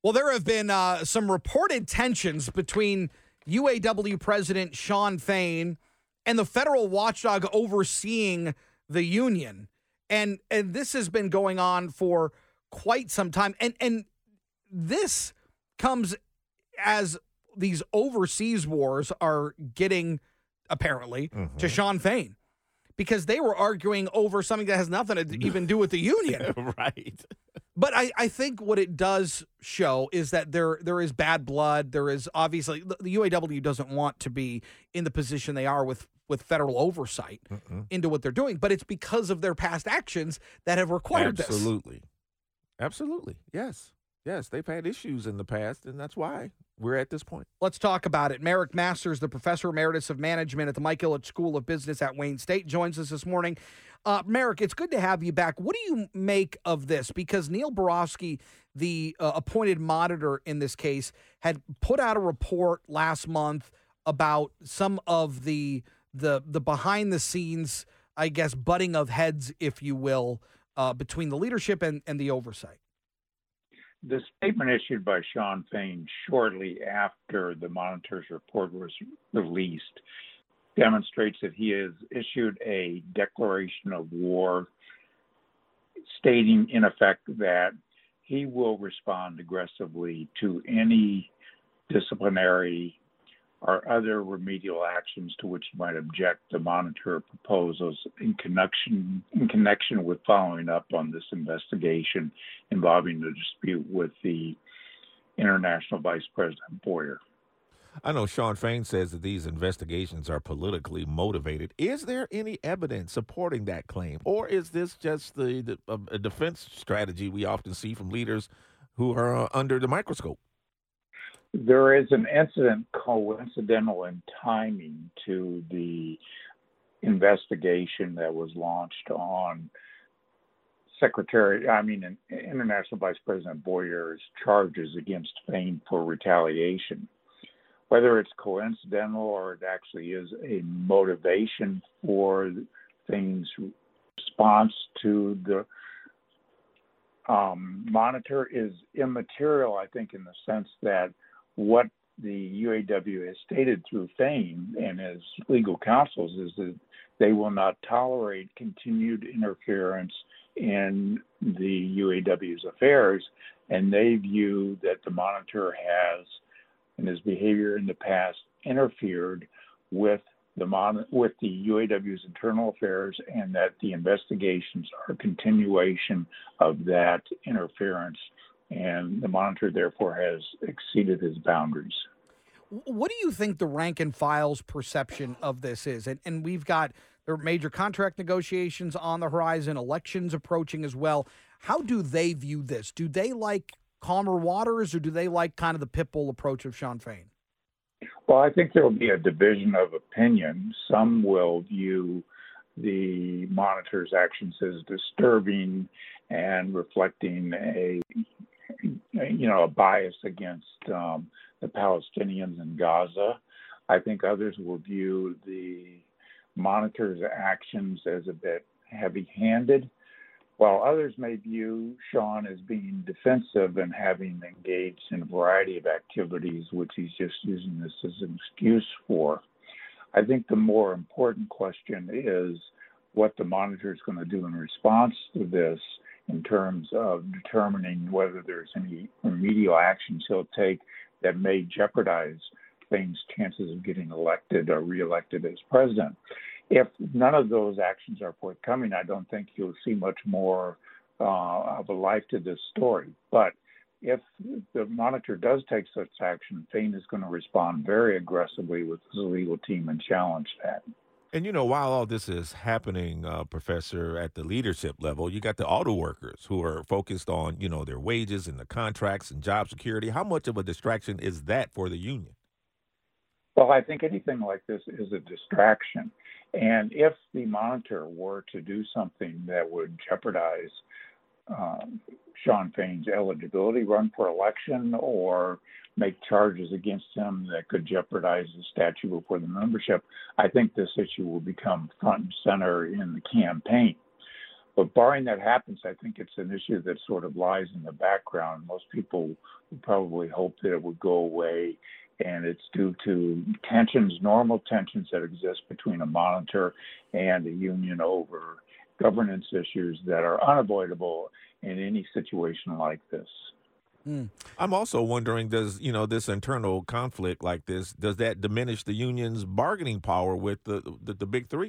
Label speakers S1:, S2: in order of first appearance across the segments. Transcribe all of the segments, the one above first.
S1: Well, there have been some reported tensions between UAW President Shawn Fain and the federal watchdog overseeing the union. And this has been going on for quite some time. And this comes as these overseas wars are getting, apparently, to Shawn Fain. Because they were arguing over something that has nothing to even do with the union.
S2: Right.
S1: But I think what it does show is that there is bad blood. There is obviously the UAW doesn't want to be in the position they are with federal oversight into what they're doing. But it's because of their past actions that have required this.
S2: Absolutely. Yes. Yes, they've had issues in the past, and that's why we're at this point.
S1: Let's talk about it. Merrick Masters, the professor emeritus of management at the Mike Ilitch School of Business at Wayne State, joins us this morning. Merrick, it's good to have you back. What do you make of this? Because Neil Barofsky, the appointed monitor in this case, had put out a report last month about some of the behind the scenes, I guess, butting of heads, if you will, between the leadership and the oversight.
S3: The statement issued by Shawn Fain shortly after the monitor's report was released demonstrates that he has issued a declaration of war, stating in effect that he will respond aggressively to any disciplinary or other remedial actions to which he might object the monitor proposals in connection with following up on this investigation involving the dispute with the International Vice President Boyer.
S2: I know Shawn Fain says that these investigations are politically motivated. Is there any evidence supporting that claim? Or is this just a defense strategy we often see from leaders who are under the microscope?
S3: There is an incident coincidental in timing to the investigation that was launched on International Vice President Boyer's charges against Fain for retaliation. Whether it's coincidental or it actually is a motivation for Fain's response to the monitor is immaterial, I think, in the sense that what the UAW has stated through Fain and his legal counsels is that they will not tolerate continued interference in the UAW's affairs, and they view that the monitor has, in his behavior in the past, interfered with the UAW's internal affairs, and that the investigations are a continuation of that interference, and the monitor therefore has exceeded his boundaries.
S1: What do you think the rank and file's perception of this is? And we've got there are major contract negotiations on the horizon, elections approaching as well. How do they view this? Do they like calmer waters, or do they like kind of the pit bull approach of Shawn Fain?
S3: Well, I think there will be a division of opinion. Some will view the monitor's actions as disturbing and reflecting a bias against the Palestinians in Gaza. I think others will view the monitor's actions as a bit heavy-handed, while others may view Shawn as being defensive and having engaged in a variety of activities which he's just using this as an excuse for. I think the more important question is what the monitor is going to do in response to this in terms of determining whether there's any remedial actions he'll take that may jeopardize Fain's chances of getting elected or reelected as president. If none of those actions are forthcoming, I don't think you'll see much more of a life to this story. But if the monitor does take such action, Fain is going to respond very aggressively with his legal team and challenge that.
S2: And, while all this is happening, Professor, at the leadership level, you got the auto workers who are focused on, their wages and the contracts and job security. How much of a distraction is that for the union?
S3: Well, I think anything like this is a distraction. And if the monitor were to do something that would jeopardize Shawn Fain's eligibility, run for election, or make charges against him that could jeopardize the statute before the membership, I think this issue will become front and center in the campaign. But barring that happens, I think it's an issue that sort of lies in the background. Most people would probably hope that it would go away, and it's due to tensions, normal tensions that exist between a monitor and a union over governance issues that are unavoidable in any situation like this.
S2: I'm also wondering, does this internal conflict like this, does that diminish the union's bargaining power with the big three?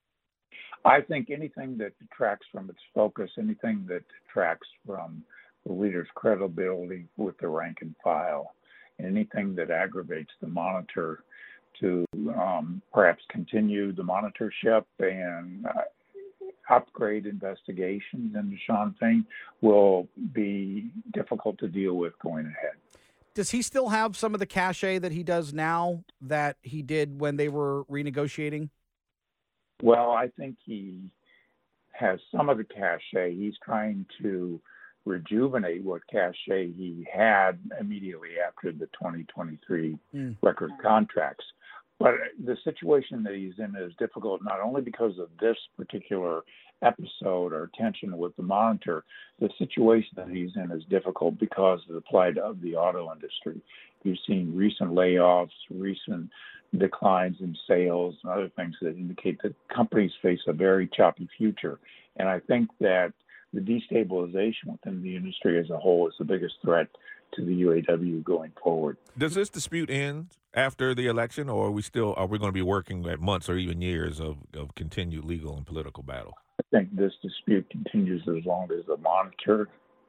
S3: I think anything that detracts from its focus, anything that detracts from the leader's credibility with the rank and file, anything that aggravates the monitor to perhaps continue the monitorship and upgrade investigations into Shawn Fain will be difficult to deal with going ahead.
S1: Does he still have some of the cachet that he does now that he did when they were renegotiating?
S3: Well, I think he has some of the cachet. He's trying to rejuvenate what cachet he had immediately after the 2023 record contracts. But the situation that he's in is difficult not only because of this particular episode or tension with the monitor. The situation that he's in is difficult because of the plight of the auto industry. You've seen recent layoffs, recent declines in sales, and other things that indicate that companies face a very choppy future. And I think that the destabilization within the industry as a whole is the biggest threat to the UAW going forward.
S2: Does this dispute end after the election, or are we going to be working at months or even years of continued legal and political battle?
S3: I think this dispute continues as long as the monitor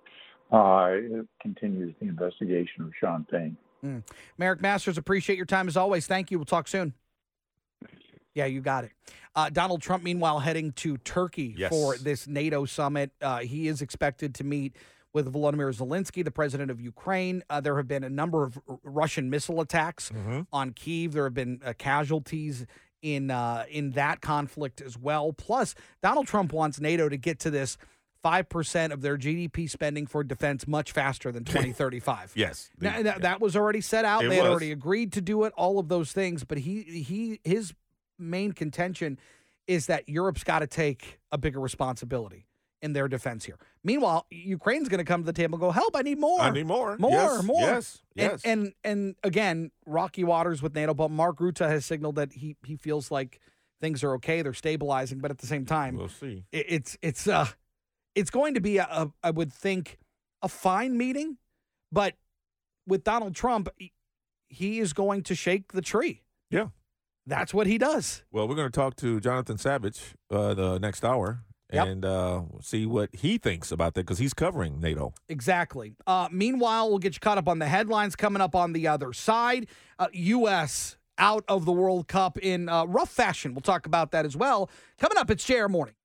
S3: continues the investigation of Shawn Fain.
S1: Merrick Masters, appreciate your time as always. Thank you. We'll talk soon. Yeah, you got it. Donald Trump, meanwhile, heading to Turkey for this NATO summit. He is expected to meet with Volodymyr Zelensky, the president of Ukraine. There have been a number of Russian missile attacks on Kyiv. There have been casualties in that conflict as well. Plus, Donald Trump wants NATO to get to this 5% of their GDP spending for defense much faster than 2035.
S2: Yes.
S1: That was already set out. They had
S2: was.
S1: already agreed to do it, all of those things. But his main contention is that Europe's got to take a bigger responsibility in their defense here. Meanwhile, Ukraine's going to come to the table and go, help, I need more.
S2: I need more.
S1: More.
S2: Yes.
S1: And again, rocky waters with NATO, but Mark Rutte has signaled that he feels like things are okay. They're stabilizing, but at the same time,
S2: we'll see.
S1: It's going to be, I would think, a fine meeting, but with Donald Trump, he is going to shake the tree.
S2: Yeah.
S1: That's what he does.
S2: Well, we're going to talk to Jonathan Savage the next hour and see what he thinks about that because he's covering NATO.
S1: Exactly. Meanwhile, we'll get you caught up on the headlines coming up on the other side. U.S. out of the World Cup in rough fashion. We'll talk about that as well. Coming up, it's JR Morning.